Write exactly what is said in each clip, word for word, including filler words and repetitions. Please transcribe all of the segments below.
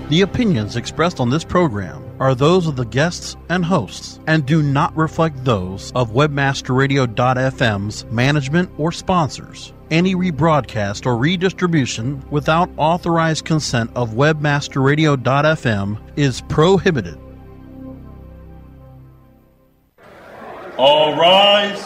The opinions expressed on this program are those of the guests and hosts and do not reflect those of Webmaster Radio dot f m's management or sponsors. Any rebroadcast or redistribution without authorized consent of Webmaster Radio dot f m is prohibited. All rise.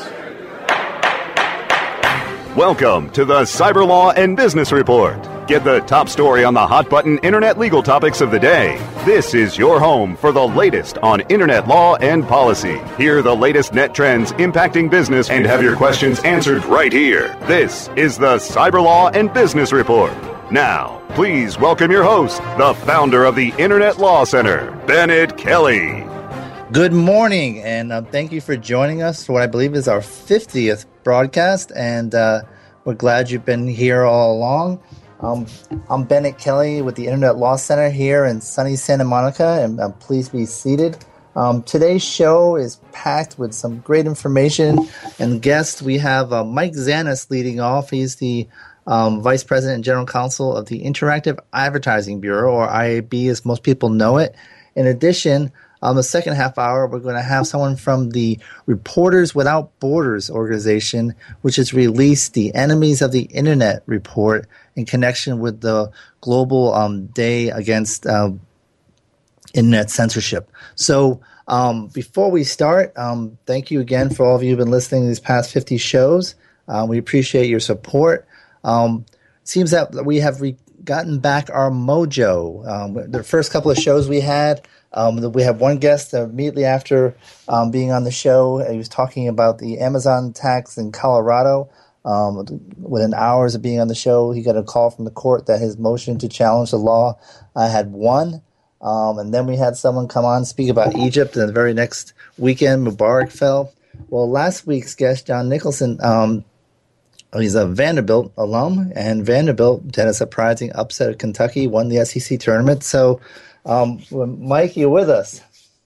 Welcome to the Cyber Law and Business Report. Get the top story on the hot button internet legal topics of the day. This is your home for the latest on internet law and policy. Hear the latest net trends impacting business and have your questions answered right here. This is the Cyber Law and Business Report. Now, please welcome your host, the founder of the Internet Law Center, Bennett Kelly. Good morning, and uh, thank you for joining us for what I believe is our fiftieth broadcast, and uh, we're glad you've been here all along. Um, I'm Bennett Kelly with the Internet Law Center here in sunny Santa Monica, and uh, please be seated. Um, today's show is packed with some great information and guests. We have uh, Mike Zanis leading off. He's the um, Vice President and General Counsel of the Interactive Advertising Bureau, or I A B as most people know it. In addition, on the second half hour, we're going to have someone from the Reporters Without Borders organization, which has released the Enemies of the Internet report in connection with the global um, day against uh, internet censorship. So um, before we start, um, thank you again for all of you who've been listening to these past fifty shows. Uh, we appreciate your support. Um, it seems that we have re- gotten back our mojo. Um, the first couple of shows we had, Um, we had one guest uh, immediately after um, being on the show. He was talking about the Amazon tax in Colorado. Um, within hours of being on the show, he got a call from the court that his motion to challenge the law uh, had won. Um, and then we had someone come on and speak about Egypt, and the very next weekend, Mubarak fell. Well, last week's guest, John Nicholson, um, he's a Vanderbilt alum, and Vanderbilt had a surprising upset at Kentucky, won the S E C tournament. So, Um, Mike, you're with us.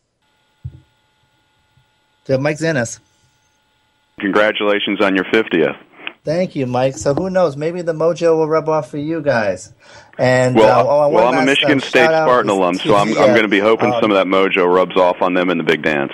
So Mike Zanis. Congratulations on your fiftieth. Thank you, Mike. So who knows? Maybe the mojo will rub off for you guys. And well, uh, oh, well, I'm last, a Michigan um, State Spartan alum, so I'm, yeah, I'm going to be hoping um, some of that mojo rubs off on them in the big dance.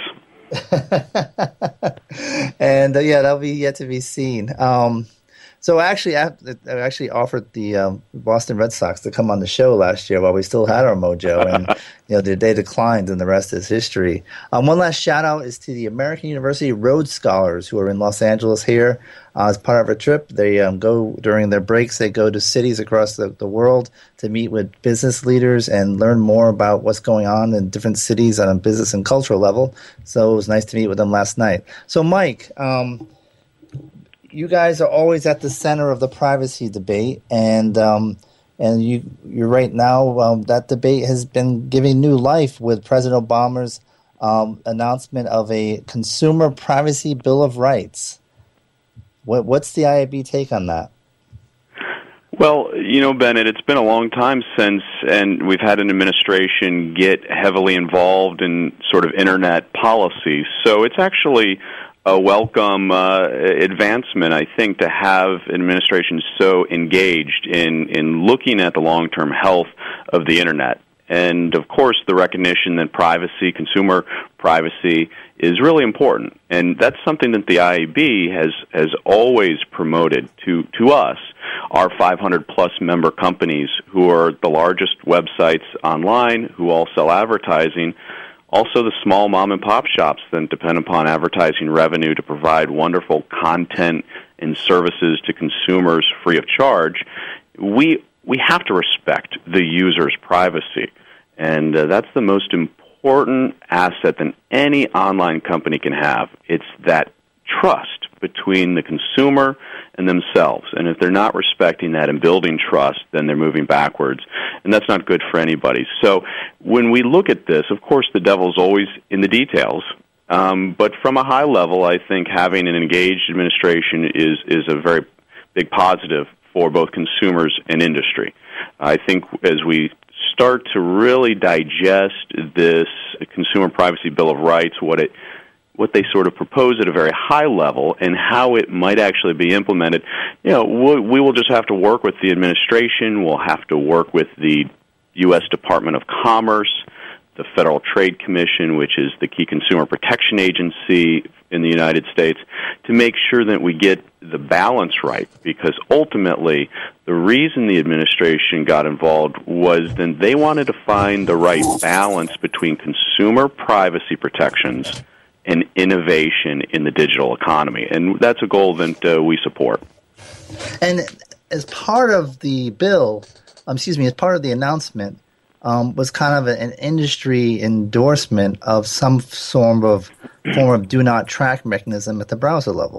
and uh, yeah, that'll be yet to be seen. Um, So actually, I I actually offered the um, Boston Red Sox to come on the show last year while we still had our mojo, and you know they, they declined, and the rest is history. Um, one last shout out is to the American University Rhodes Scholars who are in Los Angeles here uh, as part of a trip. They um, go during their breaks. They go to cities across the, the world to meet with business leaders and learn more about what's going on in different cities on a business and cultural level. So it was nice to meet with them last night. So Mike. Um, You guys are always at the center of the privacy debate, and um, and you you're right now. Um, that debate has been giving new life with President Obama's um, announcement of a Consumer Privacy Bill of Rights. What what's the I A B take on that? Well, you know, Bennett, it's been a long time since, and we've had an administration get heavily involved in sort of internet policy. So it's actually a welcome uh, advancement, I think, to have an administration so engaged in, in looking at the long-term health of the Internet. And, of course, the recognition that privacy, consumer privacy, is really important. And that's something that the I A B has, has always promoted to, to us, our five hundred plus member companies who are the largest websites online, who all sell advertising. Also, the small mom-and-pop shops that depend upon advertising revenue to provide wonderful content and services to consumers free of charge. We we have to respect the user's privacy, and uh, that's the most important asset that any online company can have. It's that trust between the consumer and themselves. And if they're not respecting that and building trust, then they're moving backwards. And that's not good for anybody. So when we look at this, of course, the devil's always in the details. Um, but from a high level, I think having an engaged administration is, is a very big positive for both consumers and industry. I think as we start to really digest this Consumer Privacy Bill of Rights, what it what they sort of propose at a very high level and how it might actually be implemented, you know, we, we will just have to work with the administration. We'll have to work with the U S Department of Commerce, the Federal Trade Commission, which is the key consumer protection agency in the United States, to make sure that we get the balance right, because ultimately the reason the administration got involved was that they wanted to find the right balance between consumer privacy protections and innovation in the digital economy, and that's a goal that uh, we support. And as part of the bill, um, excuse me, as part of the announcement, Um, was kind of an industry endorsement of some form of form of do not track mechanism at the browser level.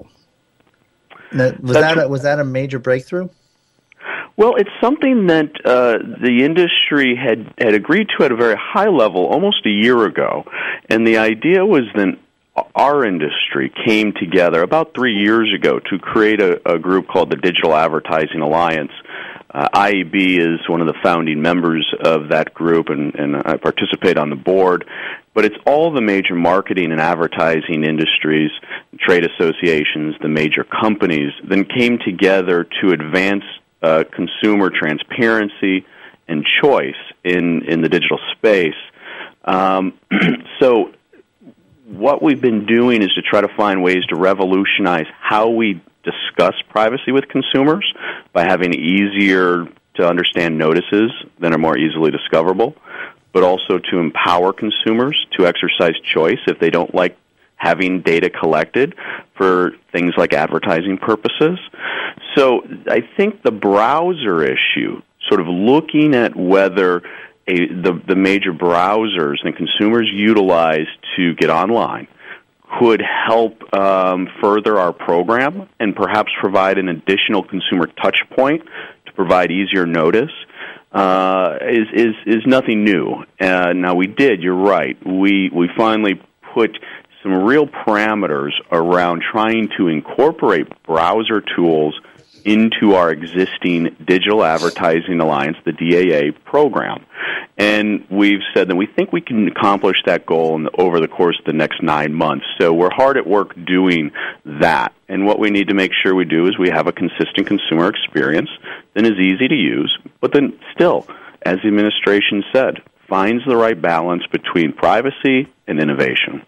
Now, was That's that a, was that a major breakthrough? Well, it's something that uh, the industry had had agreed to at a very high level almost a year ago, and the idea was that our industry came together about three years ago to create a, a group called the Digital Advertising Alliance. Uh, I A B is one of the founding members of that group, and, and I participate on the board. But it's all the major marketing and advertising industries, trade associations, the major companies, then came together to advance uh, consumer transparency and choice in, in the digital space. Um, so what we've been doing is to try to find ways to revolutionize how we discuss privacy with consumers by having easier to understand notices that are more easily discoverable, but also to empower consumers to exercise choice if they don't like having data collected for things like advertising purposes. So I think the browser issue, sort of looking at whether a, the, the major browsers and consumers utilize to get online could help um, further our program and perhaps provide an additional consumer touch point to provide easier notice uh, is, is is nothing new. Uh, now, we did, you're right, we, we finally put some real parameters around trying to incorporate browser tools into our existing Digital Advertising Alliance, the D A A program. And we've said that we think we can accomplish that goal in the, over the course of the next nine months. So we're hard at work doing that. And what we need to make sure we do is we have a consistent consumer experience that is easy to use, but then still, as the administration said, finds the right balance between privacy and innovation.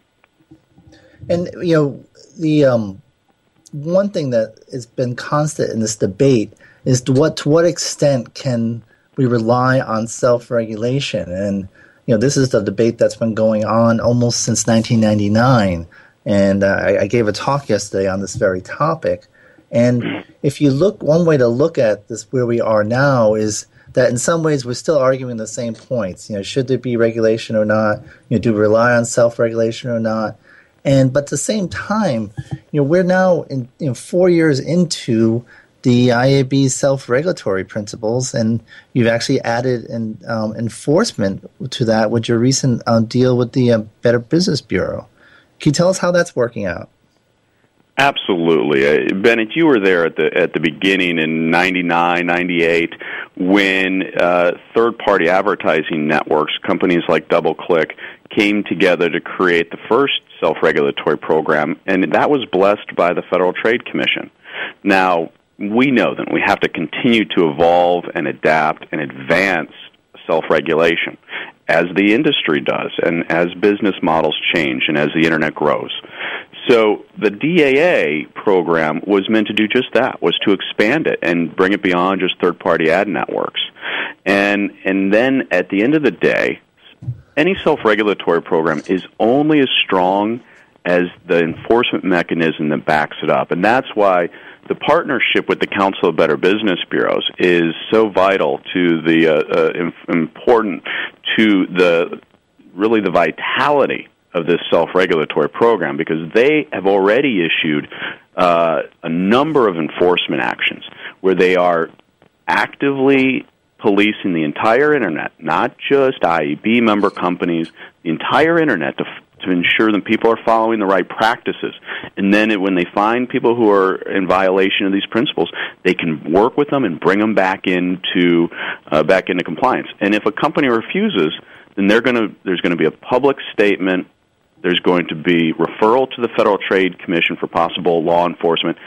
And, you know, the um, one thing that has been constant in this debate is to what to what extent can we rely on self-regulation? And, you know, this is the debate that's been going on almost since nineteen ninety-nine. And uh, I, I gave a talk yesterday on this very topic. And if you look, one way to look at this where we are now is that in some ways we're still arguing the same points. You know, should there be regulation or not? You know, do we rely on self-regulation or not? And but at the same time, you know, we're now in you know four years into the I A B's self-regulatory principles, and you've actually added an um, enforcement to that with your recent uh, deal with the uh, Better Business Bureau. Can you tell us how that's working out? Absolutely. Uh, Bennett, you were there at the at the beginning in ninety-nine, ninety-eight, when uh, third-party advertising networks, companies like DoubleClick, came together to create the first self-regulatory program, and that was blessed by the Federal Trade Commission. Now, we know that we have to continue to evolve and adapt and advance self-regulation as the industry does and as business models change and as the Internet grows. So the D A A program was meant to do just that, was to expand it and bring it beyond just third-party ad networks. And and then at the end of the day, any self-regulatory program is only as strong as the enforcement mechanism that backs it up. And that's why the partnership with the Council of Better Business Bureaus is so vital to the uh, uh, important to the really the vitality of this self-regulatory program, because they have already issued uh, a number of enforcement actions where they are actively policing the entire Internet, not just I A B member companies, the entire Internet, to, to ensure that people are following the right practices. And then it, when they find people who are in violation of these principles, they can work with them and bring them back into uh, back into compliance. And if a company refuses, then they're going to there's going to be a public statement. There's going to be referral to the Federal Trade Commission for possible law enforcement,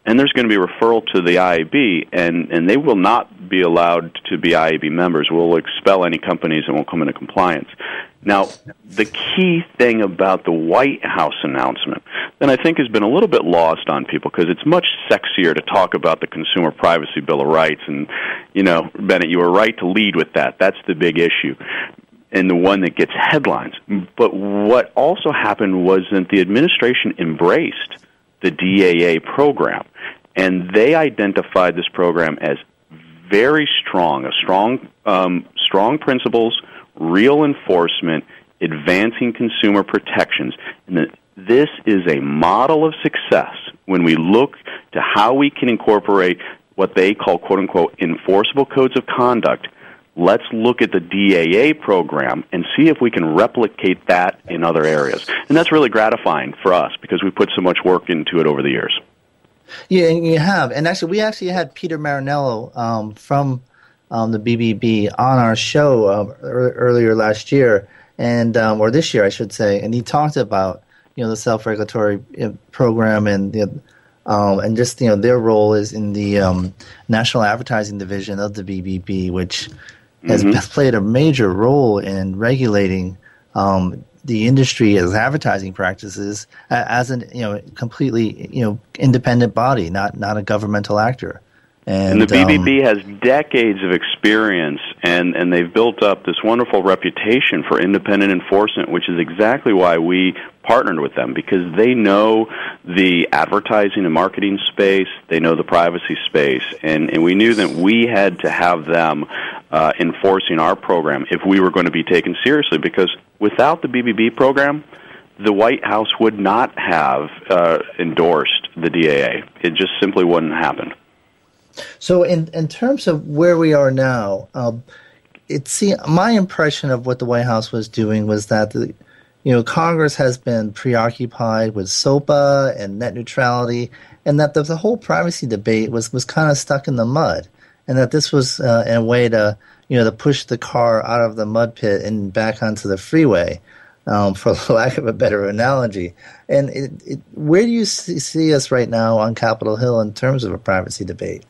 and there's going to be referral to the I A B, and, and they will not be allowed to be I A B members. We'll expel any companies that won't come into compliance. Now, the key thing about the White House announcement that I think has been a little bit lost on people, because it's much sexier to talk about the Consumer Privacy Bill of Rights, and, you know, Bennett, you were right to lead with that. That's the big issue, and the one that gets headlines. But what also happened was that the administration embraced the D A A program, and they identified this program as very strong, a strong, um, strong principles, real enforcement, advancing consumer protections. And this is a model of success when we look to how we can incorporate what they call, quote-unquote, enforceable codes of conduct. Let's look at the D A A program and see if we can replicate that in other areas. And that's really gratifying for us because we put so much work into it over the years. Yeah, and you have. And actually, we actually had Peter Marinello um, from um, the B B B on our show uh, er- earlier last year, and um, or this year, I should say, and he talked about, you know, the self-regulatory program and the um, and just, you know, their role is in the um, National Advertising Division of the B B B, which has mm-hmm. played a major role in regulating um, the industry as advertising practices as an, you know, completely, you know, independent body, not not a governmental actor. And, and the B B B um, has decades of experience, and, and they've built up this wonderful reputation for independent enforcement, which is exactly why we partnered with them, because they know the advertising and marketing space, they know the privacy space, and, and we knew that we had to have them uh, enforcing our program if we were going to be taken seriously, because without the B B B program, the White House would not have uh, endorsed the D A A. It just simply wouldn't happen. So in, in terms of where we are now, um, it see, my impression of what the White House was doing was that the, you know, Congress has been preoccupied with SOPA and net neutrality, and that the, the whole privacy debate was, was kind of stuck in the mud, and that this was uh, a way to, you know, to push the car out of the mud pit and back onto the freeway, um, for lack of a better analogy. And it, it, where do you see, see us right now on Capitol Hill in terms of a privacy debate?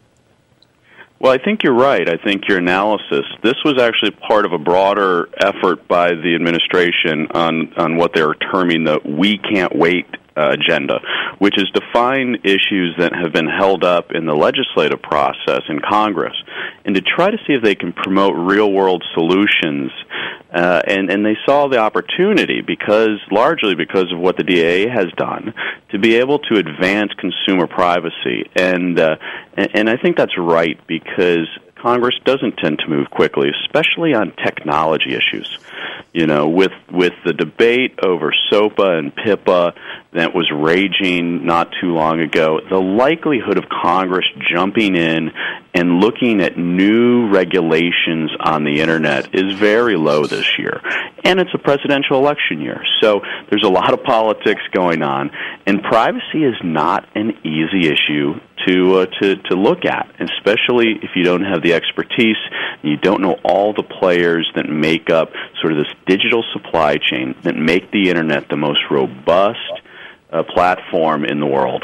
Well, I think you're right. I think your analysis, this was actually part of a broader effort by the administration on, on what they're terming the we can't wait uh, agenda, which is to find issues that have been held up in the legislative process in Congress and to try to see if they can promote real-world solutions. Uh, and, and they saw the opportunity, because largely because of what the D A A has done, to be able to advance consumer privacy. And, uh, and, and I think that's right, because Congress doesn't tend to move quickly, especially on technology issues. You know, with with the debate over SOPA and PIPA that was raging not too long ago, the likelihood of Congress jumping in and looking at new regulations on the Internet is very low this year. And it's a presidential election year, so there's a lot of politics going on, and privacy is not an easy issue to uh, to to look at, especially if you don't have the expertise and you don't know all the players that make up sort of this digital supply chain that make the Internet the most robust uh, platform in the world.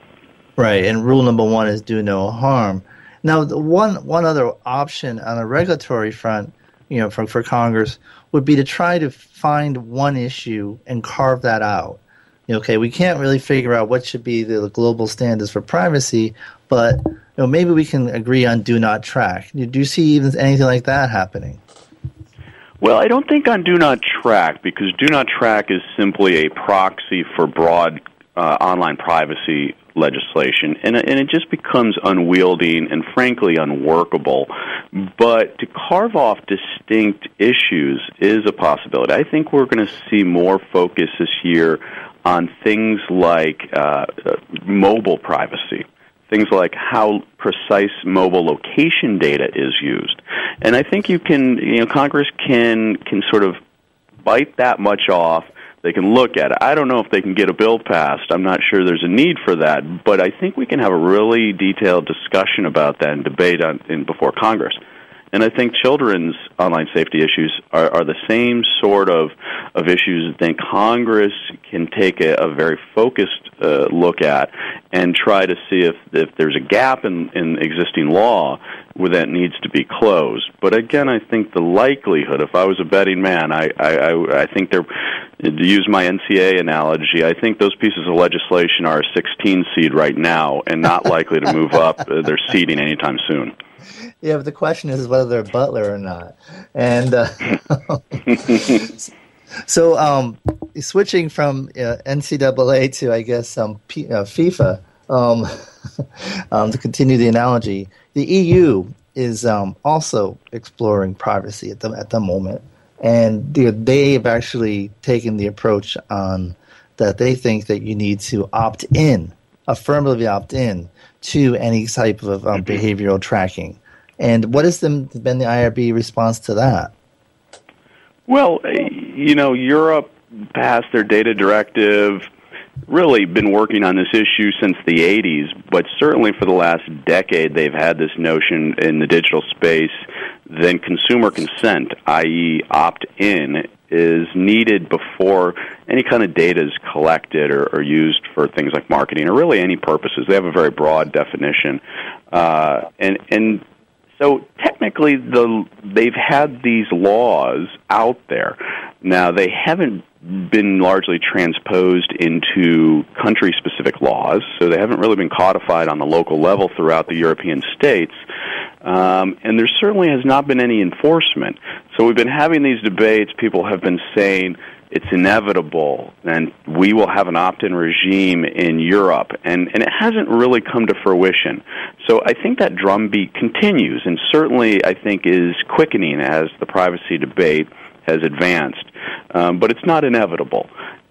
Right, and rule number one is do no harm. Now, the one one other option on a regulatory front, you know, for for Congress would be to try to find one issue and carve that out. Okay, we can't really figure out what should be the global standards for privacy, but, you know, maybe we can agree on do not track. Do you see even anything like that happening? Well, I don't think on do not track, because do not track is simply a proxy for broad uh, online privacy legislation, and, and it just becomes unwieldy and frankly unworkable. But to carve off distinct issues is a possibility. I think we're going to see more focus this year on things like uh, uh, mobile privacy, things like how precise mobile location data is used. And I think you can, you know, Congress can can sort of bite that much off. They can look at it. I don't know if they can get a bill passed. I'm not sure there's a need for that, but I think we can have a really detailed discussion about that and debate on in before Congress. And I think children's online safety issues are, are the same sort of, of issues that Congress can take a, a very focused uh, look at and try to see if, if there's a gap in, in existing law where that needs to be closed. But again, I think the likelihood, if I was a betting man, I, I, I think they're, to use my N C A A analogy, I think those pieces of legislation are a sixteen seed right now and not likely to move up their seeding anytime soon. Yeah, but the question is whether they're Butler or not. And uh, so um, switching from uh, N C double A to, I guess, um, P- uh, FIFA, um, um, to continue the analogy, the E U is um, also exploring privacy at the, at the moment. And they, they've actually taken the approach on that they think that you need to opt in, affirmatively opt in to any type of um, behavioral tracking. And what has the, been the I R B response to that? Well, you know, Europe passed their data directive, really been working on this issue since the eighties, but certainly for the last decade they've had this notion in the digital space then consumer consent, that is opt-in, is needed before any kind of data is collected or, or used for things like marketing or really any purposes. They have a very broad definition. Uh, and and so technically the they've had these laws out there. Now, they haven't been largely transposed into country-specific laws, so they haven't really been codified on the local level throughout the European states. Um, and there certainly has not been any enforcement. So we've been having these debates. People have been saying it's inevitable, and we will have an opt-in regime in Europe. And, and it hasn't really come to fruition. So I think that drumbeat continues, and certainly I think is quickening as the privacy debate has advanced. Um, but it's not inevitable.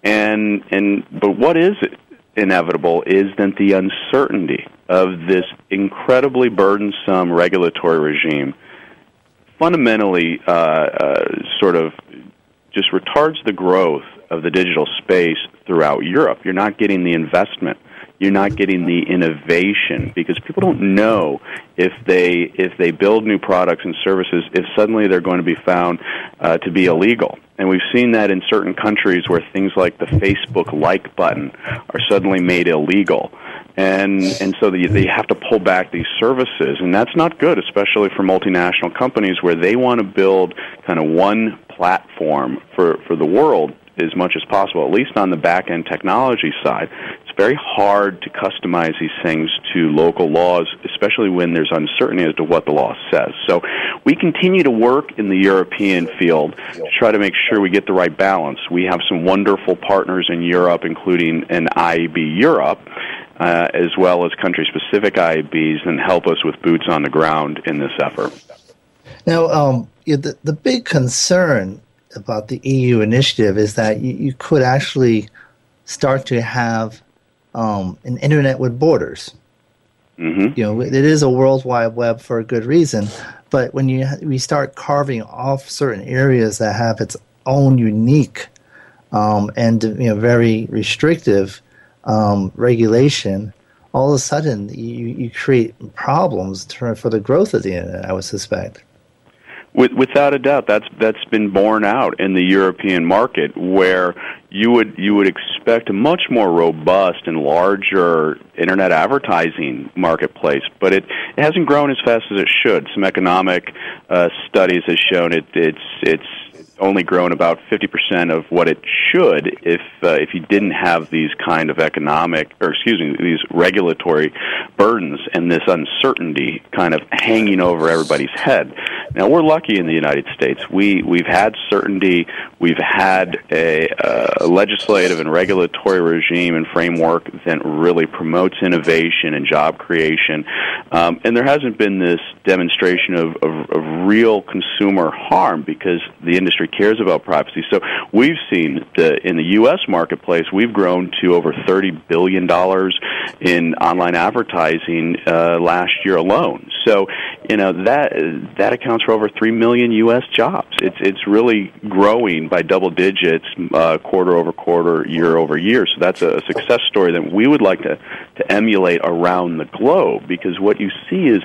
And and but what is it? Inevitable is then the uncertainty of this incredibly burdensome regulatory regime fundamentally uh, uh, sort of just retards the growth of the digital space throughout Europe. You're not getting the investment. You're not getting the innovation because people don't know if they if they build new products and services, if suddenly they're going to be found uh, to be illegal. And we've seen that in certain countries where things like the Facebook like button are suddenly made illegal. And and so they, they have to pull back these services. And that's not good, especially for multinational companies where they want to build kind of one platform for, for the world as much as possible, at least on the back-end technology side. It's very hard to customize these things to local laws, especially when there's uncertainty as to what the law says. So we continue to work in the European field to try to make sure we get the right balance. We have some wonderful partners in Europe, including an I A B Europe, uh, as well as country-specific I A Bs, and help us with boots on the ground in this effort. Now, um, the, the big concern about the E U initiative is that you, you could actually start to have um, an internet with borders. Mm-hmm. You know, it is a World Wide Web for a good reason, but when you we start carving off certain areas that have its own unique um, and you know very restrictive um, regulation, all of a sudden you, you create problems for the growth of the internet, I would suspect. With, without a doubt, that's that's been borne out in the European market, where you would you would expect a much more robust and larger internet advertising marketplace, but it, it hasn't grown as fast as it should. Some economic uh, studies have shown it it's it's only grown about fifty percent of what it should if uh, if you didn't have these kind of economic, or excuse me, these regulatory burdens and this uncertainty kind of hanging over everybody's head. Now, we're lucky in the United States. We, we've had certainty. We've had a, a legislative and regulatory regime and framework that really promotes innovation and job creation. Um, and there hasn't been this demonstration of, of, of real consumer harm because the industry cares about privacy. So we've seen the, in the U S marketplace, we've grown to over thirty billion dollars in online advertising uh, last year alone. So, you know, that that accounts for over three million U S jobs. It's it's really growing by double digits uh, quarter over quarter, year over year. So that's a success story that we would like to, to emulate around the globe, because what you see is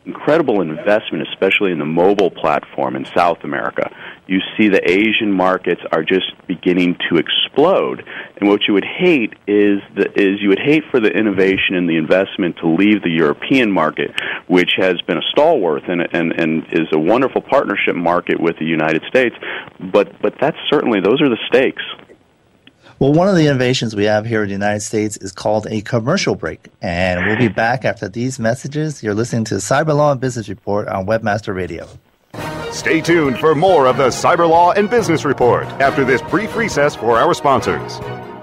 incredible investment, especially in the mobile platform in South America. You see the Asian markets are just beginning to explode. And what you would hate is the, is you would hate for the innovation and the investment to leave the European market, which has been a stalwart and, and, and is a wonderful partnership market with the United States. But, but that's certainly, those are the stakes. Well, one of the innovations we have here in the United States is called a commercial break. And we'll be back after these messages. You're listening to Cyber Law and Business Report on Webmaster Radio. Stay tuned for more of the Cyber Law and Business Report after this brief recess for our sponsors.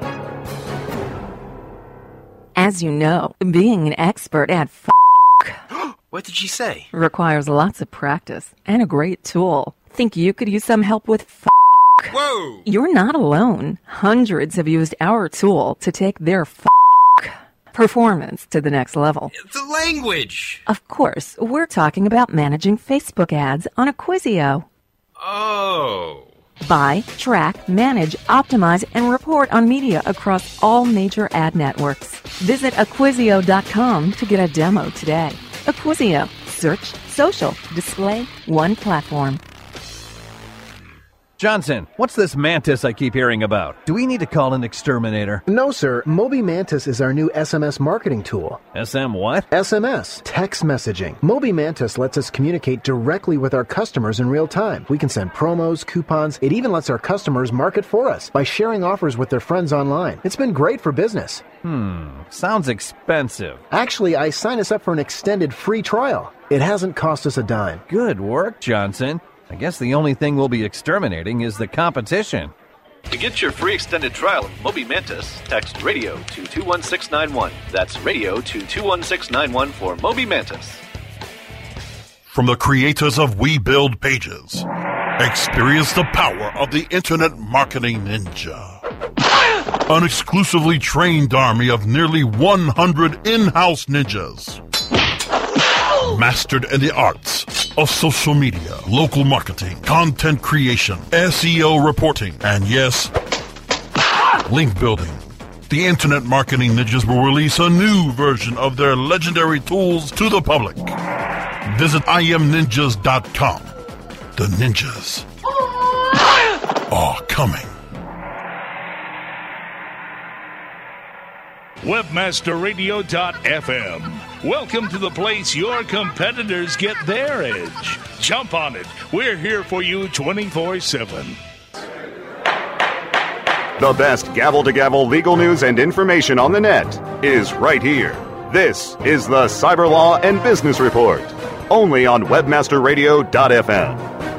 As you know, being an expert at f*** What did she say? requires lots of practice and a great tool. Think you could use some help with f***? Whoa! You're not alone. Hundreds have used our tool to take their f*** performance to the next level. The language! Of course, we're talking about managing Facebook ads on Acquisio. Oh. Buy, track, manage, optimize, and report on media across all major ad networks. Visit Acquisio dot com to get a demo today. Acquisio. Search, social, display, one platform. Johnson, what's this Mantis I keep hearing about? Do we need to call an exterminator? No, sir. Moby Mantis is our new S M S marketing tool. S M what? S M S, text messaging. Moby Mantis lets us communicate directly with our customers in real time. We can send promos, coupons. It even lets our customers market for us by sharing offers with their friends online. It's been great for business. Hmm, sounds expensive. Actually, I signed us up for an extended free trial. It hasn't cost us a dime. Good work, Johnson. I guess the only thing we'll be exterminating is the competition. To get your free extended trial of Moby Mantis, text radio to two one six nine one. That's radio to two one six nine one for Moby Mantis. From the creators of We Build Pages, experience the power of the Internet Marketing Ninja. An exclusively trained army of nearly one hundred in-house ninjas. Mastered in the arts of social media, local marketing, content creation, S E O reporting, and yes, link building. The Internet Marketing Ninjas will release a new version of their legendary tools to the public. Visit I am ninjas dot com. The ninjas are coming. Webmaster Radio dot f m. Welcome to the place your competitors get their edge. Jump on it. We're here for you twenty-four seven. The best gavel-to-gavel legal news and information on the net is right here. This is the Cyber Law and Business Report, only on Webmaster Radio dot f m.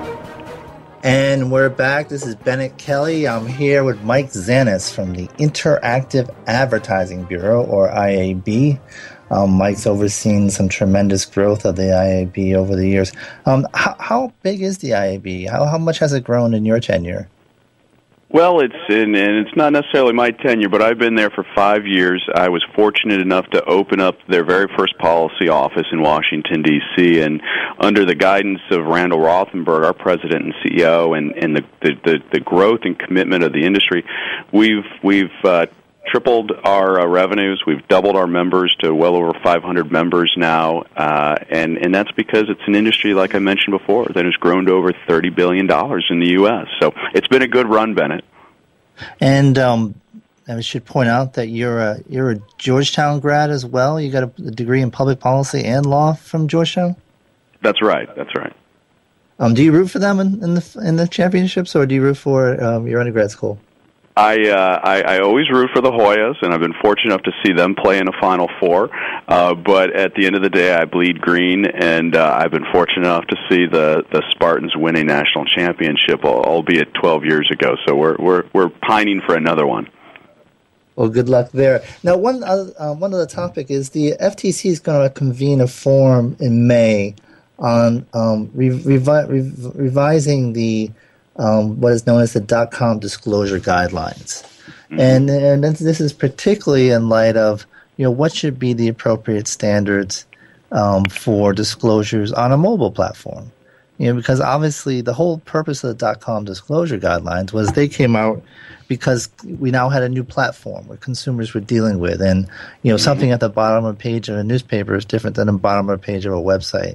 And we're back. This is Bennett Kelly. I'm here with Mike Zanis from the Interactive Advertising Bureau, or I A B. Um, Mike's overseen some tremendous growth of the I A B over the years. Um, how, how big is the I A B? How, how much has it grown in your tenure? Well, it's in, and it's not necessarily my tenure, but I've been there for five years. I was fortunate enough to open up their very first policy office in Washington, D C, and under the guidance of Randall Rothenberg, our president and C E O, and, and the, the, the, the growth and commitment of the industry, we've we've uh, tripled our uh, revenues. We've doubled our members to well over five hundred members now, uh, and, and that's because it's an industry, like I mentioned before, that has grown to over thirty billion dollars in the U S So it's been a good run, Bennett. And um, I should point out that you're a, you're a Georgetown grad as well. You got a, a degree in public policy and law from Georgetown? That's right. That's right. Um, do you root for them in, in the in the championships, or do you root for um, your undergrad school? I, uh, I I always root for the Hoyas, and I've been fortunate enough to see them play in a Final Four. Uh, but at the end of the day, I bleed green, and uh, I've been fortunate enough to see the, the Spartans win a national championship, albeit twelve years ago. So we're we're we're pining for another one. Well, good luck there. Now, one other, uh, one other topic is the F T C is going to convene a forum in May on um, re- revi- re- revising the Um, what is known as the dot-com disclosure guidelines. Mm-hmm. And and this is particularly in light of, you know, what should be the appropriate standards um, for disclosures on a mobile platform. You know, because obviously the whole purpose of the dot-com disclosure guidelines was they came out because we now had a new platform where consumers were dealing with. And, you know, mm-hmm. something at the bottom of a page of a newspaper is different than the bottom of a page of a website.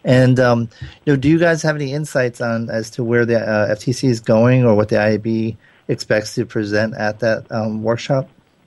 And um, you know, do you guys have any insights on as to where the uh, F T C is going, or what the I A B expects to present at that um, workshop?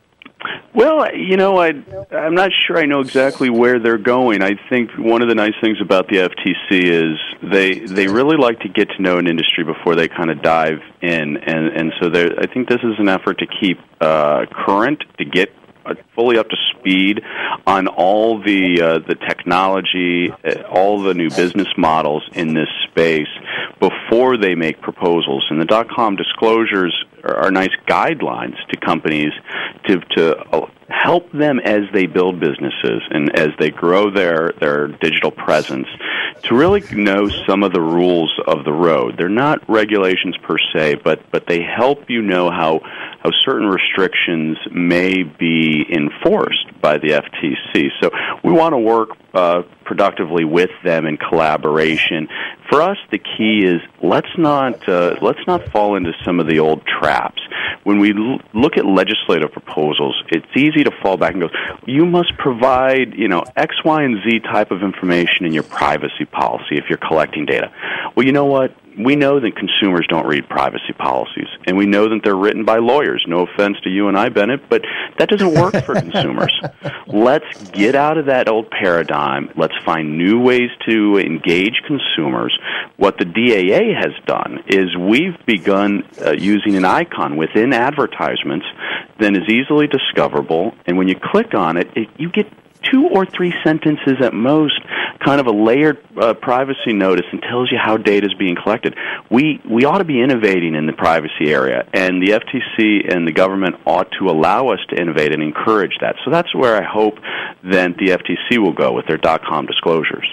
Well, you know, I, I'm not sure I know exactly where they're going. I think one of the nice things about the F T C is they they really like to get to know an industry before they kind of dive in, and and so I think this is an effort to keep uh, current, to get fully up to speed on all the uh, the technology, all the new business models in this space before they make proposals. And the dot-com disclosures are, are nice guidelines to companies to to help them as they build businesses and as they grow their their digital presence, to really know some of the rules of the road. They're not regulations per se, but but they help you know how how certain restrictions may be enforced by the F T C. So we want to work uh, productively with them in collaboration. For us, the key is let's not uh, let's not fall into some of the old traps. When we l- look at legislative proposals, it's easy to fall back and go, you must provide, you know, X, Y, and Z type of information in your privacy policy if you're collecting data. Well, you know what? We know that consumers don't read privacy policies, and we know that they're written by lawyers. No offense to you and I, Bennett, but that doesn't work for consumers. Let's get out of that old paradigm. Let's find new ways to engage consumers. What the D A A has done is we've begun uh, using an icon within advertisements that is easily discoverable, and when you click on it, it you get two or three sentences at most, kind of a layered uh, privacy notice, and tells you how data is being collected. We we ought to be innovating in the privacy area, and the F T C and the government ought to allow us to innovate and encourage that. So that's where I hope that the F T C will go with their dot-com disclosures.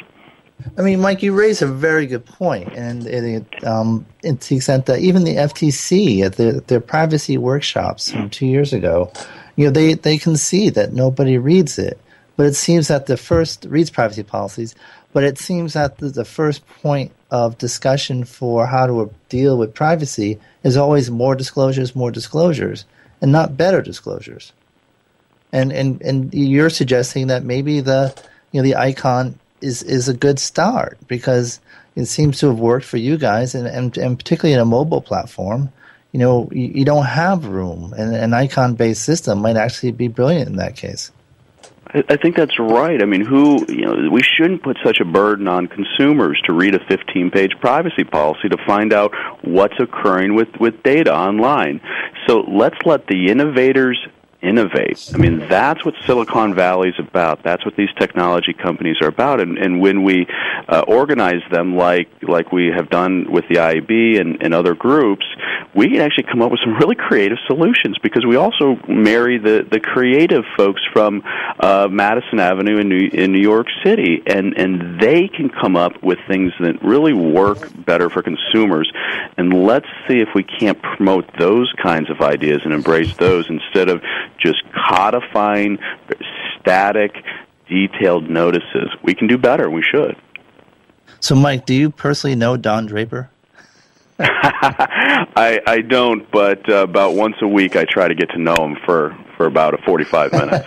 I mean, Mike, you raise a very good point, and it, um, to the extent that even the F T C at their, their privacy workshops from two years ago, you know, they, they can see that nobody reads it. But it seems that the first reads privacy policies, but it seems that the, the first point of discussion for how to deal with privacy is always more disclosures, more disclosures, and not better disclosures. And and and you're suggesting that maybe the you know the icon is is a good start because it seems to have worked for you guys, and and, and particularly in a mobile platform. You know, you, you don't have room, and an icon-based system might actually be brilliant in that case. I think that's right. I mean, who, you know, we shouldn't put such a burden on consumers to read a fifteen-page privacy policy to find out what's occurring with, with data online. So let's let the innovators innovate. I mean, that's what Silicon Valley is about. That's what these technology companies are about. And, and when we uh, organize them like like we have done with the I A B and, and other groups, we can actually come up with some really creative solutions because we also marry the, the creative folks from uh, Madison Avenue in New, in New York City, and, and they can come up with things that really work better for consumers. And let's see if we can't promote those kinds of ideas and embrace those instead of just codifying static, detailed notices. We can do better. We should. So, Mike, do you personally know Don Draper? I, I don't, but uh, about once a week I try to get to know him for, for about a forty-five minutes.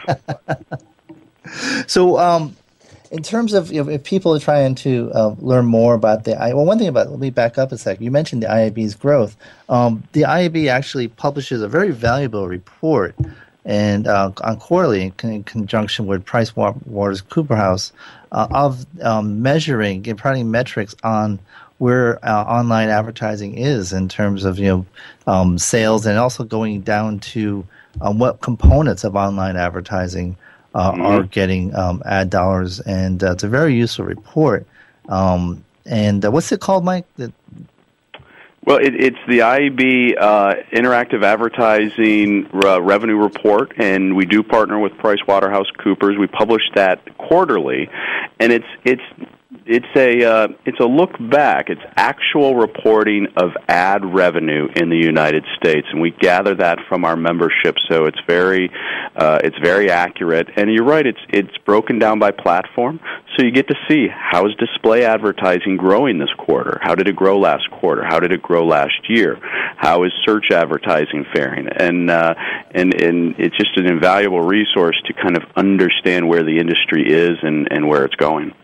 So, um, in terms of you know, if people are trying to uh, learn more about the I, well, one thing about let me back up a second. You mentioned the I A B's growth. Um, the I A B actually publishes a very valuable report, and uh, on quarterly in, con- in conjunction with PricewaterhouseCoopers uh, of um, measuring and providing metrics on where uh, online advertising is in terms of you know um, sales, and also going down to um, what components of online advertising uh, mm-hmm. are getting um, ad dollars, and uh, it's a very useful report. Um, and uh, what's it called, Mike? The, Well, it, it's the I A B uh, Interactive Advertising uh, Revenue Report, and we do partner with PricewaterhouseCoopers. We publish that quarterly, and it's it's it's a uh, it's a look back. It's actual reporting of ad revenue in the United States, and we gather that from our membership. So it's very uh, it's very accurate. And you're right. It's it's broken down by platform, so you get to see how is display advertising growing this quarter. How did it grow last quarter? How did it grow last year? How is search advertising faring? And uh, and and it's just an invaluable resource to kind of understand where the industry is and, and where it's going.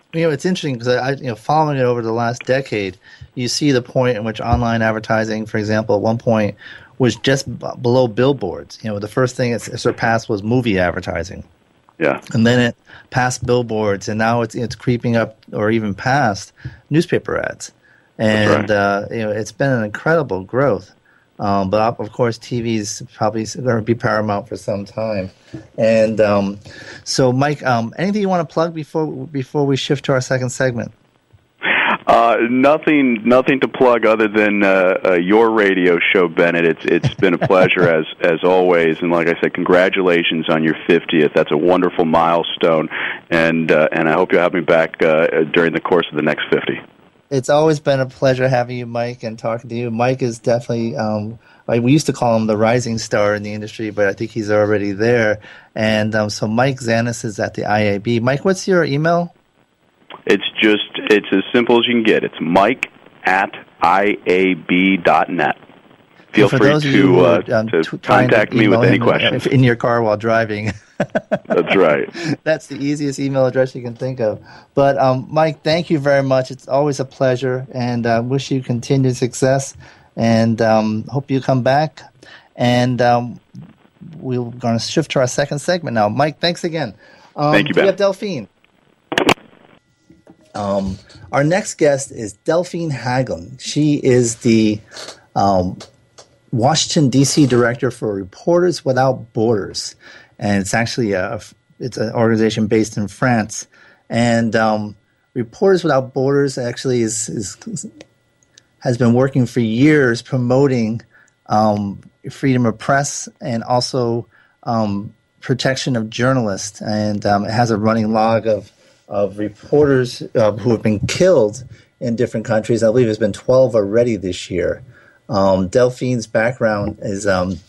You know, it's interesting because I, you know, following it over the last decade, you see the point in which online advertising, for example, at one point was just b- below billboards. You know, the first thing it surpassed was movie advertising. Yeah. And then it passed billboards, and now it's it's creeping up or even past newspaper ads. And, right. uh, you know, it's been an incredible growth. Um, but, of course, T V is probably going to be paramount for some time. And um, so, Mike, um, anything you want to plug before before we shift to our second segment? Uh, nothing, nothing to plug other than uh, uh, your radio show, Bennett. It's it's been a pleasure as as always. And like I said, congratulations on your fiftieth. That's a wonderful milestone. And uh, and I hope you'll have me back uh, during the course of the next fifty. It's always been a pleasure having you, Mike, and talking to you. Mike is definitely, um, like we used to call him the rising star in the industry, but I think he's already there. And um, so Mike Zanis is at the I A B. Mike, what's your email? It's just, it's as simple as you can get. It's Mike at I A B dot net. Feel free to, uh, are, um, to t- contact me with any questions. In your car while driving. That's right. That's the easiest email address you can think of. But, um, Mike, thank you very much. It's always a pleasure, and I uh, wish you continued success, and um, hope you come back. And um, we're going to shift to our second segment now. Mike, thanks again. Um, thank you, Ben. We have Delphine. Um, our next guest is Delphine Haglund. She is the um, Washington, D C director for Reporters Without Borders. And it's actually a it's an organization based in France. And um, Reporters Without Borders actually is, is has been working for years promoting um, freedom of press and also um, protection of journalists. And um, it has a running log of of reporters uh, who have been killed in different countries. I believe there's been twelve already this year. Um, Delphine's background is. Um,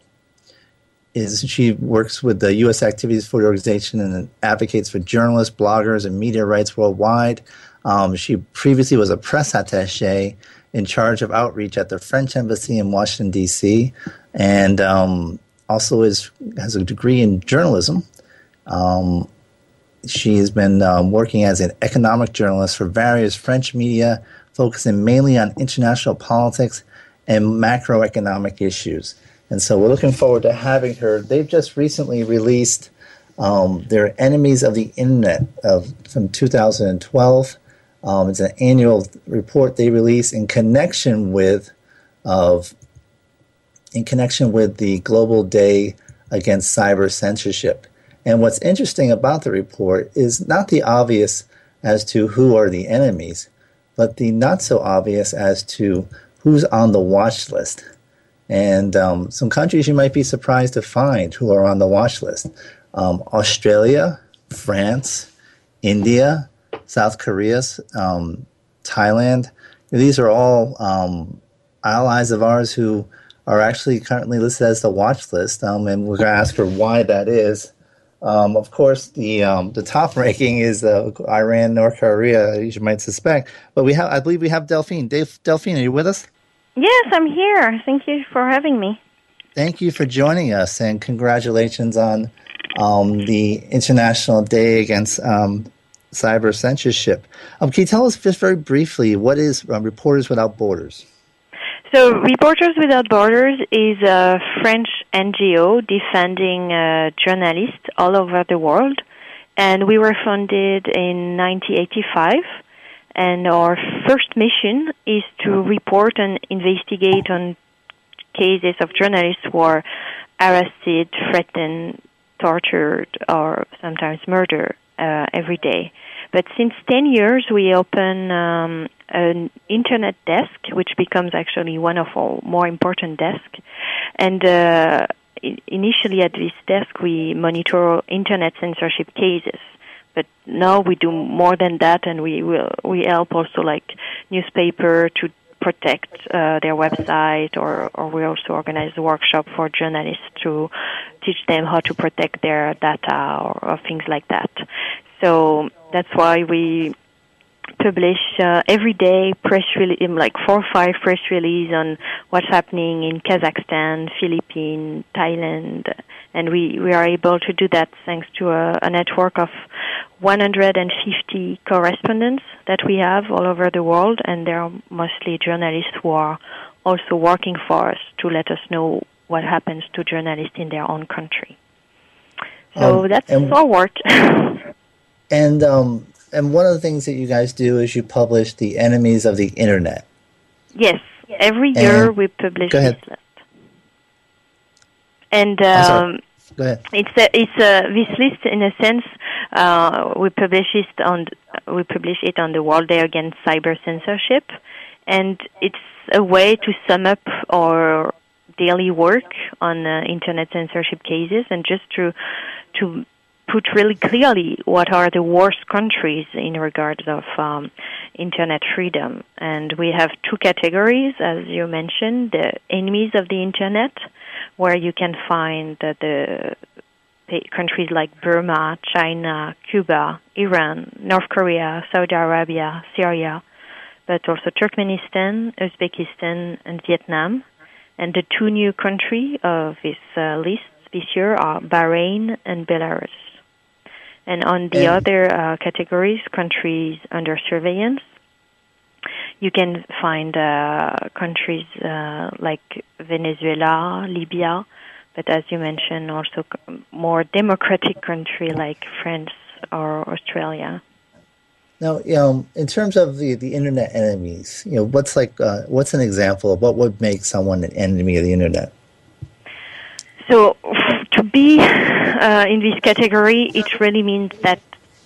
Is she works with the U S Activities for the organization and advocates for journalists, bloggers, and media rights worldwide. Um, she previously was a press attaché in charge of outreach at the French Embassy in Washington, D C, and um, also is has a degree in journalism. Um, she has been um, working as an economic journalist for various French media, focusing mainly on international politics and macroeconomic issues. And so we're looking forward to having her. They've just recently released um, their Enemies of the Internet of, from two thousand twelve. Um, it's an annual report they release in connection with of in connection with the Global Day Against Cyber Censorship. And what's interesting about the report is not the obvious as to who are the enemies, but the not so obvious as to who's on the watch list. And um, some countries you might be surprised to find who are on the watch list. Um, Australia, France, India, South Korea, um, Thailand. These are all um, allies of ours who are actually currently listed as the watch list, um, and we're going to ask her why that is. Um, of course, the um, the top ranking is uh, Iran, North Korea, as you might suspect. But we have, I believe we have Delphine. Dave, Delphine, are you with us? Yes, I'm here. Thank you for having me. Thank you for joining us, and congratulations on um, the International Day Against um, Cyber Censorship. Um, can you tell us just very briefly, what is uh, Reporters Without Borders? So Reporters Without Borders is a French N G O defending uh, journalists all over the world, and we were founded in nineteen eighty-five. And our first mission is to report and investigate on cases of journalists who are arrested, threatened, tortured, or sometimes murdered uh, every day. But since ten years, we open um, an internet desk, which becomes actually one of our more important desks. And uh, initially at this desk, we monitor internet censorship cases. But now we do more than that, and we will we help also like newspaper to protect uh, their website, or, or we also organize a workshop for journalists to teach them how to protect their data or, or things like that. So that's why we publish uh, every day press release, like four or five press releases on what's happening in Kazakhstan, Philippines, Thailand, And we, we are able to do that thanks to a, a network of one hundred fifty correspondents that we have all over the world, and they're mostly journalists who are also working for us to let us know what happens to journalists in their own country. So um, that's and, our work. and um, and one of the things that you guys do is you publish the Enemies of the Internet. Yes, every year and, we publish this list. And um, go ahead. It's a, it's a, this list, in a sense, uh, we publish it on we publish it on the World Day Against Cyber Censorship, and it's a way to sum up our daily work on uh, internet censorship cases, and just to to put really clearly what are the worst countries in regards of um, internet freedom. And we have two categories, as you mentioned: the enemies of the internet, where you can find uh, the countries like Burma, China, Cuba, Iran, North Korea, Saudi Arabia, Syria, but also Turkmenistan, Uzbekistan, and Vietnam. And the two new countries of this uh, list this year are Bahrain and Belarus. And on the and other uh, categories, countries under surveillance, you can find uh, countries uh, like Venezuela, Libya, but as you mentioned, also more democratic country like France or Australia. Now, you know, in terms of the, the internet enemies, you know, what's like uh, what's an example of what would make someone an enemy of the internet? So, to be uh, in this category, it really means that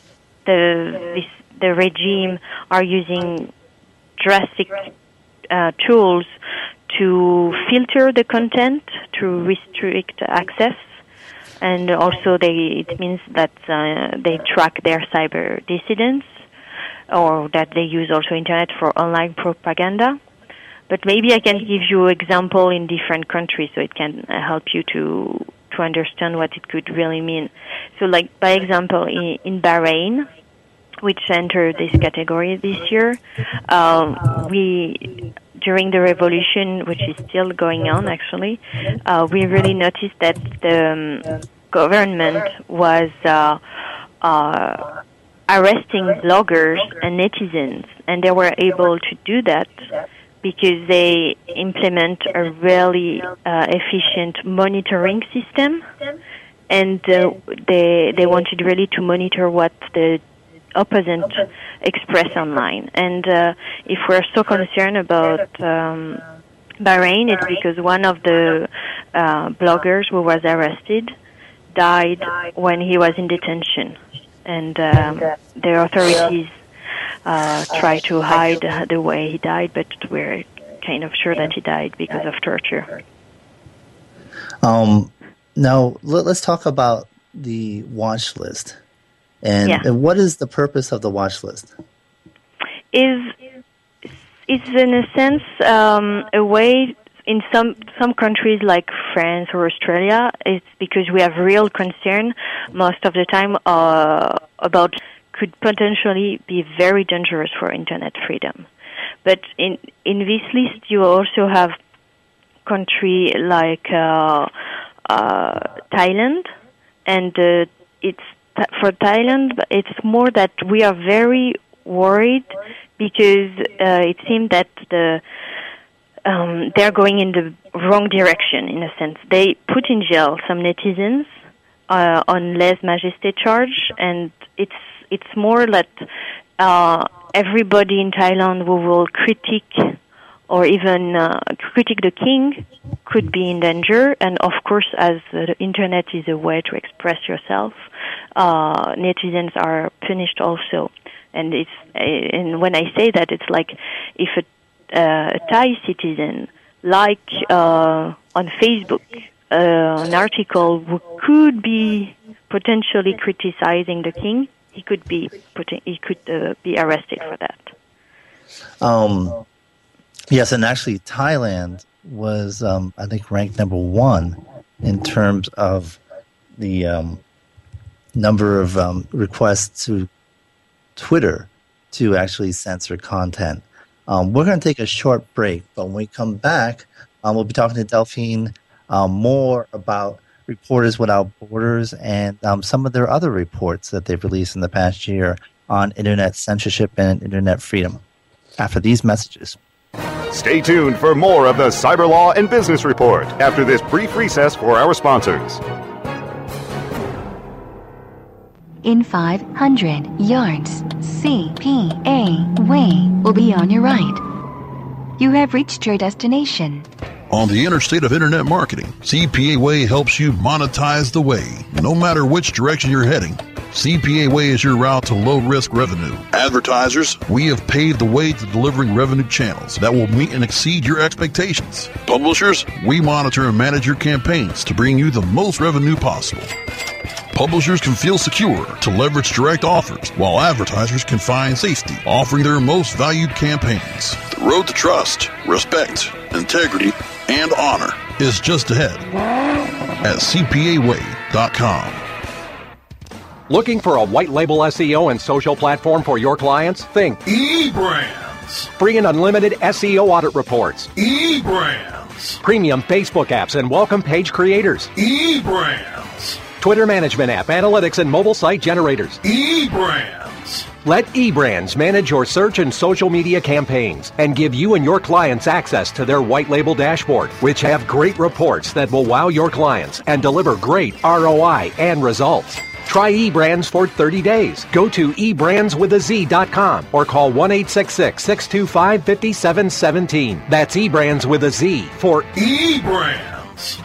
the this, the regime are using drastic uh, tools to filter the content, to restrict access, and also they it means that uh, they track their cyber dissidents, or that they use also internet for online propaganda. But maybe I can give you an example in different countries so it can help you to to understand what it could really mean. So, like, by example, in, in Bahrain, which entered this category this year, uh, we, during the revolution, which is still going on actually, uh, we really noticed that the um, government was uh, uh, arresting bloggers and netizens, and they were able to do that because they implement a really uh, efficient monitoring system, and uh, they they wanted really to monitor what the opponent express online. And uh, if we're so concerned about um, Bahrain, it's because one of the uh, bloggers who was arrested died when he was in detention, and um, the authorities uh, try to hide the way he died, but we're kind of sure that he died because of torture. Um, now, let, let's talk about the watch list. And, yeah. and what is the purpose of the watch list? Is it's in a sense um, a way in some some countries like France or Australia. It's because we have real concern most of the time uh, about could potentially be very dangerous for internet freedom. But in in this list, you also have country like uh, uh, Thailand, and uh, it's. For Thailand, it's more that we are very worried because uh, it seems that the um, they're going in the wrong direction, in a sense. They put in jail some netizens uh, on lèse-majesté charge, and it's it's more that uh, everybody in Thailand who will critique or even uh, critique the king could be in danger. And of course, as the internet is a way to express yourself, uh, netizens are punished also. And it's and when I say that, it's like if a, uh, a Thai citizen, like uh, on Facebook, uh, an article who could be potentially criticizing the king, he could be putting, he could uh, be arrested for that. Um. Yes, and actually Thailand was, um, I think, ranked number one in terms of the um, number of um, requests to Twitter to actually censor content. Um, we're going to take a short break, but when we come back, um, we'll be talking to Delphine um, more about Reporters Without Borders, and um, some of their other reports that they've released in the past year on internet censorship and internet freedom. After these messages. Stay tuned for more of the Cyber Law and Business Report after this brief recess for our sponsors. In five hundred yards, C P A Way will be on your right. You have reached your destination. On the interstate of internet marketing, C P A Way helps you monetize the way. No matter which direction you're heading, C P A Way is your route to low-risk revenue. Advertisers, we have paved the way to delivering revenue channels that will meet and exceed your expectations. Publishers, we monitor and manage your campaigns to bring you the most revenue possible. Publishers can feel secure to leverage direct offers, while advertisers can find safety, offering their most valued campaigns. The road to trust, respect, integrity, and honor is just ahead at C P A way dot com. Looking for a white label S E O and social platform for your clients? Think eBrands. Free and unlimited S E O audit reports. eBrands. Premium Facebook apps and welcome page creators. eBrands. Twitter management app, analytics, and mobile site generators. eBrands. Let eBrands manage your search and social media campaigns and give you and your clients access to their white label dashboard, which have great reports that will wow your clients and deliver great R O I and results. Try eBrands for thirty days. Go to e brands with a z dot com or call one eight six six, six two five, five seven one seven. That's eBrands with a Z for eBrands.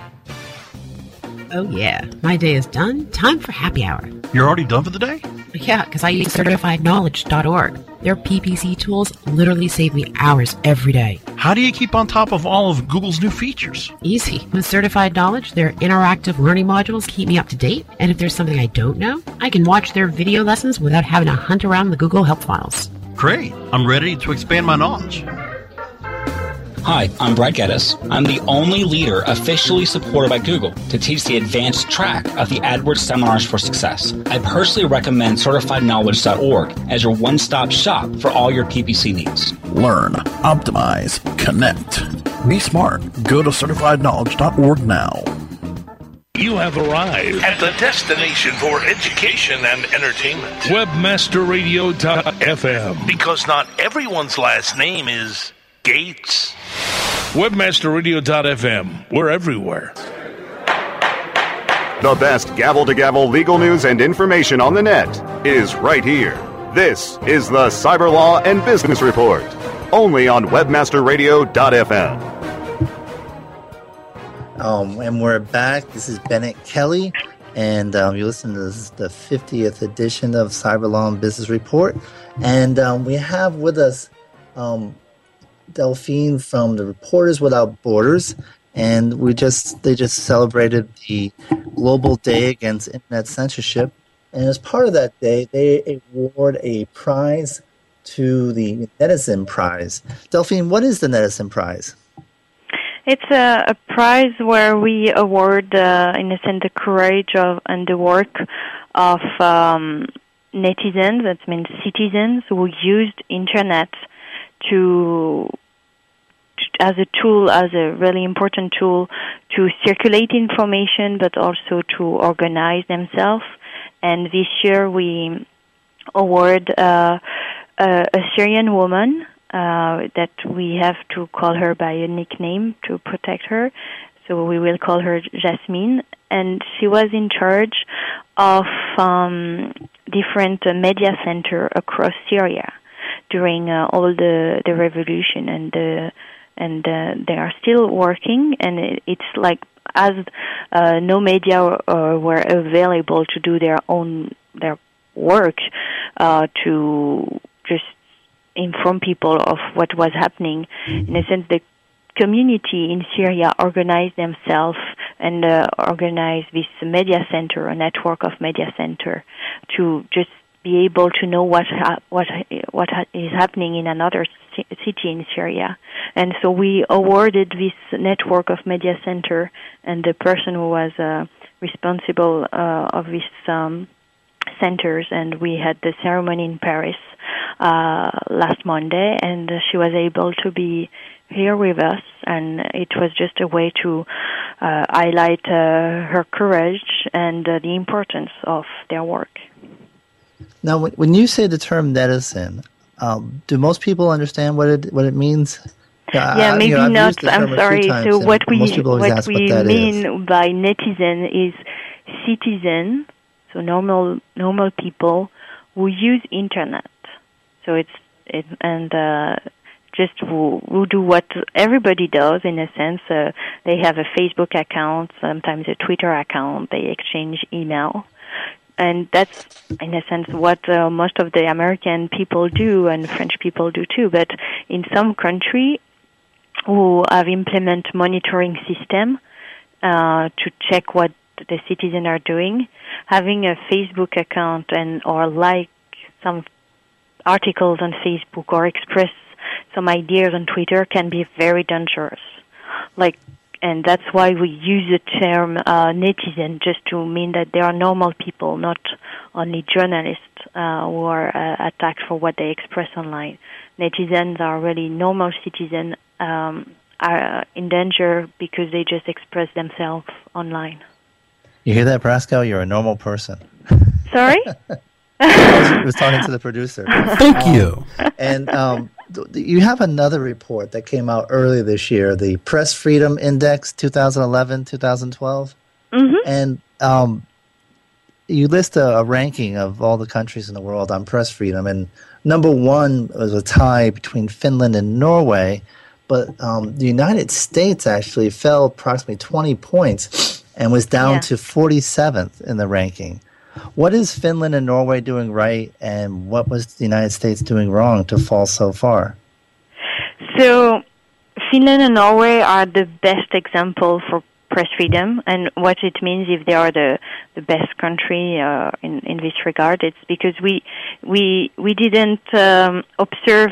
Oh yeah, my day is done. Time for happy hour. You're already done for the day? Yeah, because I use certified knowledge dot org. Their P P C tools literally save me hours every day. How do you keep on top of all of Google's new features? Easy. With Certified Knowledge, their interactive learning modules keep me up to date. And if there's something I don't know, I can watch their video lessons without having to hunt around the Google Help files. Great. I'm ready to expand my knowledge. Hi, I'm Brad Geddes. I'm the only leader officially supported by Google to teach the advanced track of the AdWords Seminars for Success. I personally recommend certified knowledge dot org as your one-stop shop for all your P P C needs. Learn, optimize, connect. Be smart. Go to certified knowledge dot org now. You have arrived at the destination for education and entertainment. Webmaster Radio dot f m. Because not everyone's last name is Gates. Webmaster Radio dot f m. We're everywhere. The best gavel-to-gavel legal news and information on the net is right here. This is the Cyber Law and Business Report, only on Webmaster Radio dot f m. Um, and we're back. This is Bennett Kelly, and um, you listen to this, the fiftieth edition of Cyber Law and Business Report. And um, we have with us um, Delphine from the Reporters Without Borders, and we just they just celebrated the Global Day Against Internet Censorship. And as part of that day, they award a prize to the Netizen Prize. Delphine, what is the Netizen Prize? It's a, a prize where we award, uh, in a sense, the courage of and the work of um, netizens, that means citizens, who used internet to, as a tool, as a really important tool to circulate information, but also to organize themselves. And this year we award uh, a, a Syrian woman uh, that we have to call her by a nickname to protect her. So we will call her Jasmine. And she was in charge of um, different uh, media centers across Syria during uh, all the, the revolution, and the, and uh, they are still working. And it, it's like as uh, no media uh, were available to do their own their work uh, to just inform people of what was happening. In a sense, the community in Syria organized themselves and uh, organized this media center, a network of media center, to just be able to know what ha- what what ha- is happening in another c- city in Syria. And so we awarded this network of media center, and the person who was uh, responsible uh, of these um, centers, and we had the ceremony in Paris uh, last Monday, and she was able to be here with us, and it was just a way to uh, highlight uh, her courage and uh, the importance of their work. Now, when when you say the term netizen, um, do most people understand what it what it means? Yeah, I, maybe you know, I've not. used the term I'm a few sorry. times, So and what we most people always what ask we what that mean is. by netizen is citizen, so normal normal people who use internet. So it's it, and uh, just who, who do what everybody does in a sense. Uh, they have a Facebook account, sometimes a Twitter account. They exchange email. And that's, in a sense, what uh, most of the American people do and French people do too. But in some country who have implemented monitoring system uh, to check what the citizens are doing, having a Facebook account and or like some articles on Facebook or express some ideas on Twitter can be very dangerous. Like. And that's why we use the term uh, netizen, just to mean that they are normal people, not only journalists uh, who are uh, attacked for what they express online. Netizens are really normal citizens um, are in danger because they just express themselves online. You hear that, Brasco? You're a normal person. Sorry? I was talking to the producer. Thank um, you. And um, th- you have another report that came out earlier this year, the Press Freedom Index twenty eleven to twenty twelve. Mm-hmm. And um, you list a, a ranking of all the countries in the world on press freedom. And number one was a tie between Finland and Norway. But um, the United States actually fell approximately twenty points and was down Yeah. to forty-seventh in the ranking. What is Finland and Norway doing right, and what was the United States doing wrong to fall so far? So Finland and Norway are the best example for press freedom, and what it means if they are the, the best country uh, in, in this regard, it's because we we we didn't um, observe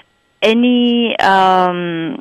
any um,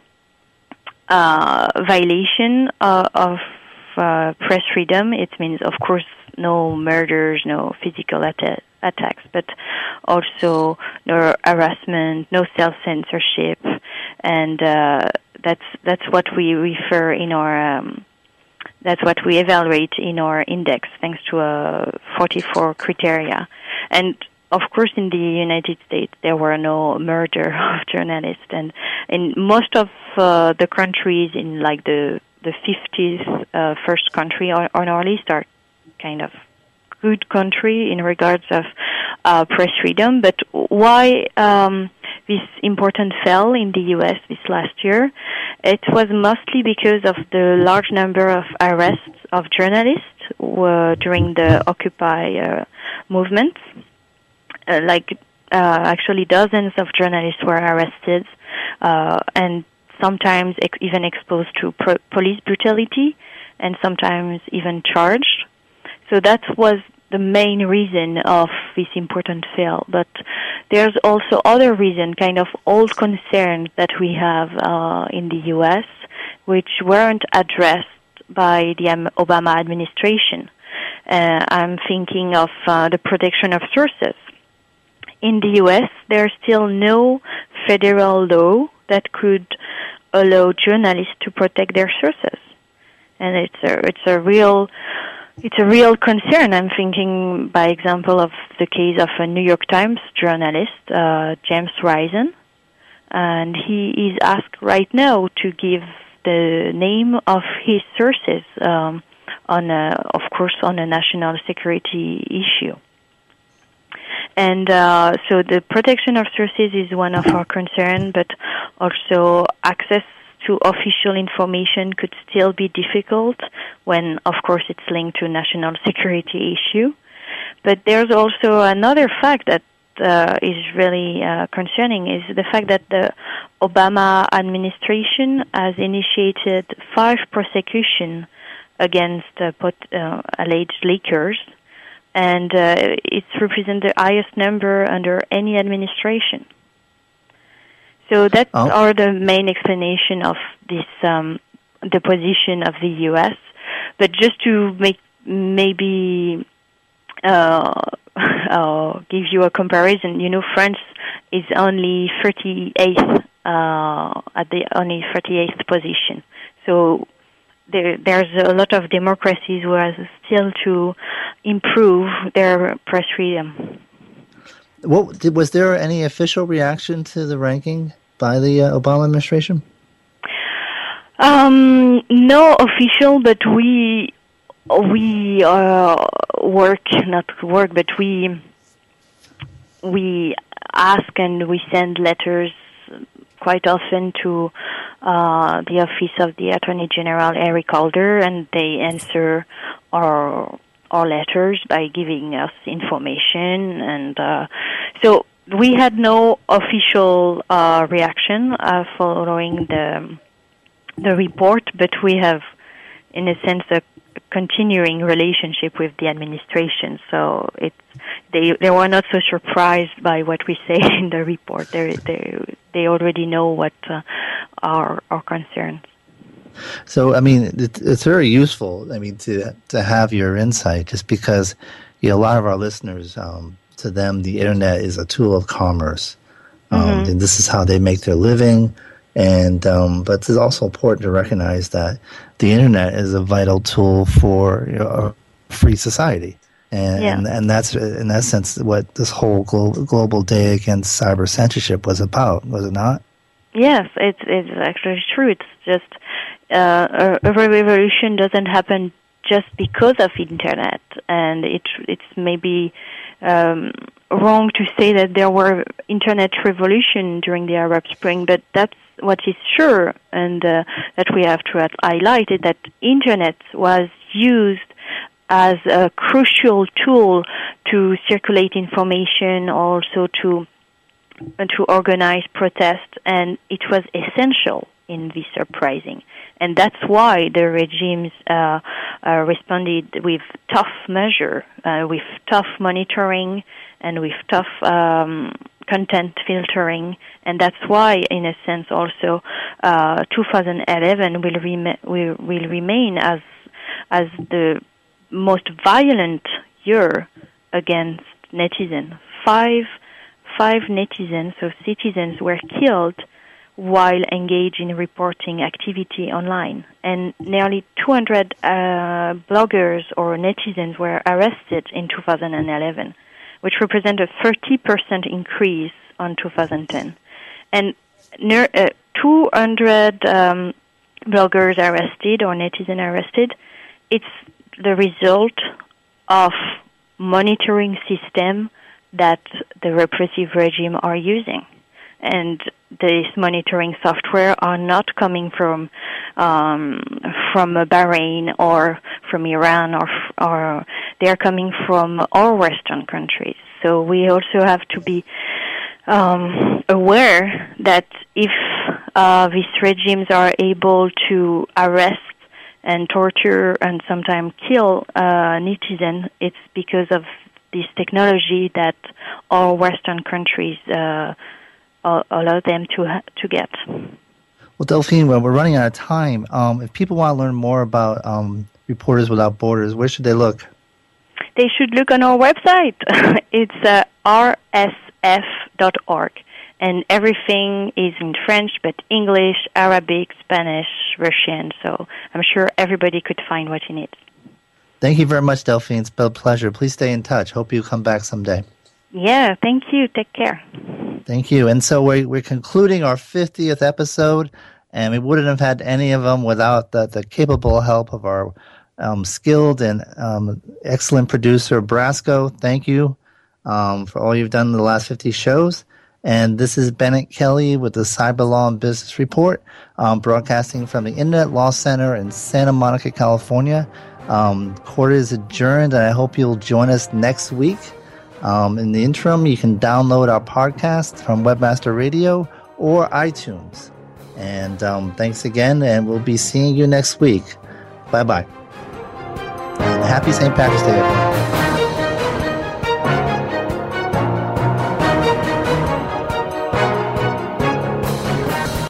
uh, violation uh, of uh, press freedom. It means, of course, no murders, no physical atta- attacks, but also no harassment, no self-censorship, and uh, that's that's what we refer in our um, that's what we evaluate in our index, thanks to uh, forty-four criteria. And of course, in the United States, there were no murder of journalists, and in most of uh, the countries, in like the the fiftieth uh, first country on, on our list, are kind of good country in regards of uh, press freedom. But why um, this important fell in the U S this last year? It was mostly because of the large number of arrests of journalists uh, during the Occupy uh, movement. Uh, like uh, actually dozens of journalists were arrested uh, and sometimes ex- even exposed to pro- police brutality and sometimes even charged. So that was the main reason of this important fail. But there's also other reason, kind of old concerns that we have uh, in the U S, which weren't addressed by the um, Obama administration. Uh, I'm thinking of uh, the protection of sources. In the U S, there's still no federal law that could allow journalists to protect their sources, and it's a it's a real it's a real concern. I'm thinking, by example, of the case of a New York Times journalist, uh, James Risen, and he is asked right now to give the name of his sources um, on, a, of course, on a national security issue. And uh, so the protection of sources is one of our concerns, but also access to official information could still be difficult when, of course, it's linked to national security issue. But there's also another fact that uh, is really uh, concerning, is the fact that the Obama administration has initiated five prosecutions against uh, pot- uh, alleged leakers, and uh, it's represents the highest number under any administration. So that's Oh. are the main explanation of this, um, the position of the U S. But just to make maybe uh, uh, give you a comparison, you know, France is only thirty-eighth uh, at the only thirty-eighth position. So there, there's a lot of democracies who are still to improve their press freedom. What did, was there any official reaction to the ranking by the uh, Obama administration? Um, no official, but we we uh, work not work, but we we ask and we send letters quite often to uh, the office of the Attorney General, Eric Holder, and they answer our our letters by giving us information. And uh, so we had no official uh, reaction uh, following the the report, but we have, in a sense, a continuing relationship with the administration. So it's they they were not so surprised by what we say in the report. They they they already know what uh, are our concerns. So I mean, it, it's very useful. I mean, to to have your insight, just because you know a lot of our listeners, um, to them, the internet is a tool of commerce, um, mm-hmm. and this is how they make their living. And um, but it's also important to recognize that the internet is a vital tool for you know, a free society, and, yeah. and and that's in that sense what this whole global, global day against cyber censorship was about, was it not? Yes, it's it's actually true. It's just uh, a, a revolution doesn't happen just because of internet, and it it's maybe um, wrong to say that there were internet revolution during the Arab Spring, but that's what is sure, and uh, that we have to highlight, is that internet was used as a crucial tool to circulate information, also to uh, to organize protests, and it was essential in this uprising. And that's why the regimes uh, uh, responded with tough measure, uh, with tough monitoring, and with tough um, content filtering, and that's why, in a sense, also uh, two thousand eleven will, rem- will will remain as as the most violent year against netizens. Five five netizens, so citizens, were killed while engaged in reporting activity online, and nearly two hundred uh, bloggers or netizens were arrested in two thousand eleven, which represent a thirty percent increase on two thousand ten. And near, uh, two hundred um, bloggers arrested or netizens arrested, it's the result of monitoring system that the repressive regime are using. And this monitoring software are not coming from um, from Bahrain or from Iran, or or they are coming from all Western countries. So we also have to be um, aware that if uh, these regimes are able to arrest and torture and sometimes kill uh, netizens, it's because of this technology that all Western countries uh, allow them to ha- to get. Well, Delphine, well, we're running out of time. Um, if people want to learn more about um, Reporters Without Borders, where should they look? They should look on our website. It's uh, r s f dot org. And everything is in French, but English, Arabic, Spanish, Russian. So I'm sure everybody could find what you need. Thank you very much, Delphine. It's been a pleasure. Please stay in touch. Hope you come back someday. Yeah, thank you. Take care. Thank you. And so we're, we're concluding our fiftieth episode, and we wouldn't have had any of them without the, the capable help of our um, skilled and um, excellent producer, Brasco. Thank you um, for all you've done in the last fifty shows. And this is Bennett Kelly with the Cyber Law and Business Report, um, broadcasting from the Internet Law Center in Santa Monica, California. Um, court is adjourned, and I hope you'll join us next week. Um, in the interim, you can download our podcast from Webmaster Radio or iTunes. And um, thanks again, and we'll be seeing you next week. Bye-bye. And happy Saint Patrick's Day, everyone.